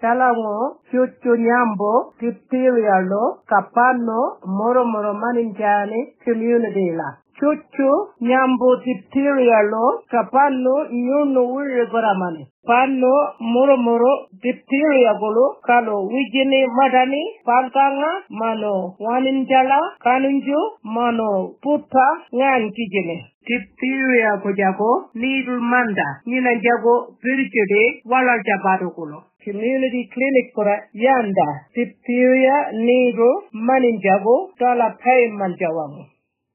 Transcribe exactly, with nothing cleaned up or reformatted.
Talango, Chuchunyambo, Diphtheria lo, Capano, Moro Moro Maninjani, community la. Chuchu, Nyambo Diphtheria lo, Capano, Yuno Wigoramani. Pano, Moro Moro, Diphtheria golo, Kalo, Wigini Madani, Palkanga, Mano, Waninjala, Kanunju, Mano, Puta, Ngan Kijine. Diphtheria Kojago, Needle Manda, Nina Jago, Virtude, Wala Jabado golo. Community clinic for Yanda, Diphtheria, Needle, Maninjago, Tala Pay Manjawang.